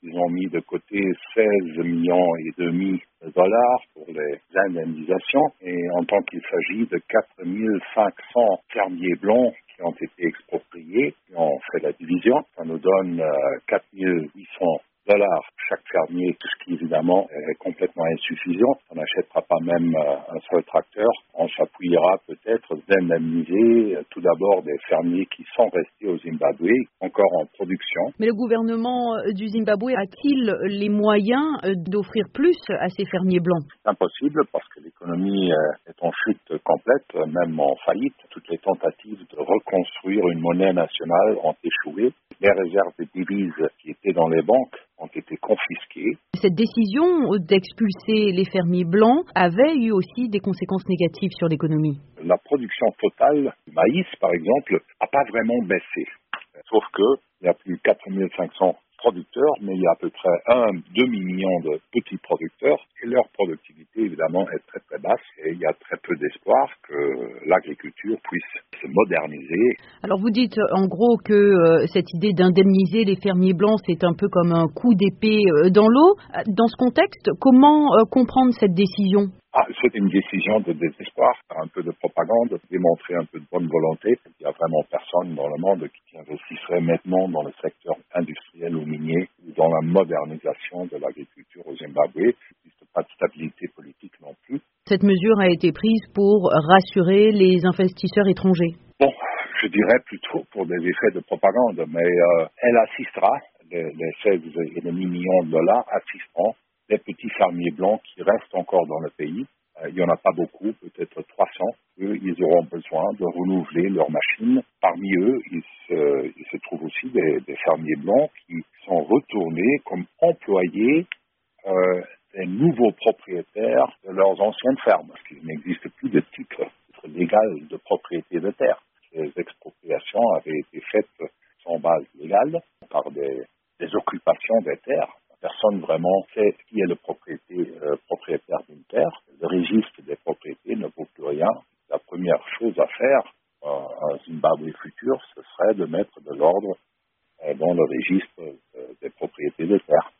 Ils ont mis de côté 16,5 millions de dollars pour les indemnisations. Et en tant qu'il s'agit de 4500 fermiers blancs qui ont été expropriés, qui ont fait la division, ça nous donne 4800 dollars chaque fermier, ce qui évidemment est complètement insuffisant. On n'achètera pas même un seul tracteur. On s'appuiera peut-être d'indemniser tout d'abord des fermiers qui sont restés au Zimbabwe, encore en production. Mais le gouvernement du Zimbabwe a-t-il les moyens d'offrir plus à ces fermiers blancs? C'est impossible parce que l'économie est en chute complète, même en faillite. Toutes les tentatives de reconstruire une monnaie nationale ont échoué. Les réserves de devises qui étaient dans les banques ont été confisquées. Cette décision d'expulser les fermiers blancs avait eu aussi des conséquences négatives sur l'économie. La production totale du maïs, par exemple, n'a pas vraiment baissé. Sauf qu'il y a plus de 4500 producteurs, mais il y a à peu près 1-2 millions de petits producteurs et leur productivité, évidemment, est très très basse et il y a très peu d'espoir que l'agriculture puisse se moderniser. Alors vous dites en gros que cette idée d'indemniser les fermiers blancs, c'est un peu comme un coup d'épée dans l'eau. Dans ce contexte, comment comprendre cette décision ? C'est une décision de désespoir, un peu de propagande, démontrer un peu de bonne volonté. Il n'y a vraiment personne dans le monde qui investisserait maintenant dans le secteur industriel ou minier ou dans la modernisation de l'agriculture au Zimbabwe. Il n'existe pas de stabilité politique non plus. Cette mesure a été prise pour rassurer les investisseurs étrangers. Bon, je dirais plutôt pour des effets de propagande, mais elle assistera, les 16,5 millions de dollars assisteront les petits fermiers blancs qui restent encore dans le pays. Il n'y en a pas beaucoup, peut-être 300. Eux, ils auront besoin de renouveler leurs machines. Parmi eux, il se trouve aussi des fermiers blancs qui sont retournés comme employés des nouveaux propriétaires de leurs anciennes fermes. Parce qu'il n'existe plus de titre légal de propriété de terre. Les expropriations avaient été faites sans base légale par des occupations des terres. Personne vraiment sait qui est le propriétaire d'une terre. Le registre des propriétés ne vaut plus rien. La première chose à faire à Zimbabwe futur, ce serait de mettre de l'ordre dans le registre des propriétés de terre.